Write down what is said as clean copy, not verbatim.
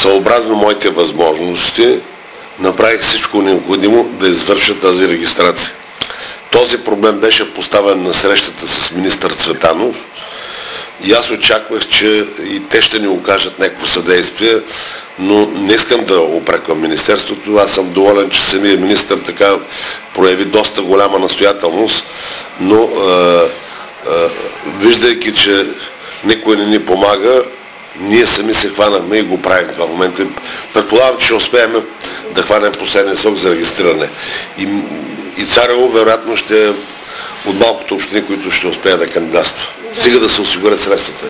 съобразно моите възможности, направих всичко необходимо да извърша тази регистрация. Този проблем беше поставен на срещата с министър Цветанов и аз очаквах, че и те ще ни окажат някакво съдействие, но не искам да упреквам министерството. Аз съм доволен, че самият министър така прояви доста голяма настоятелност, но виждайки, че никой не ни помага, ние сами се хванахме и го правим в това момент. Предполагам, че ще успеем да хванем последния срок за регистриране. И Царево вероятно ще е от малкото общини, които ще успеят да кандидатстват. Стига да се осигурят средствата.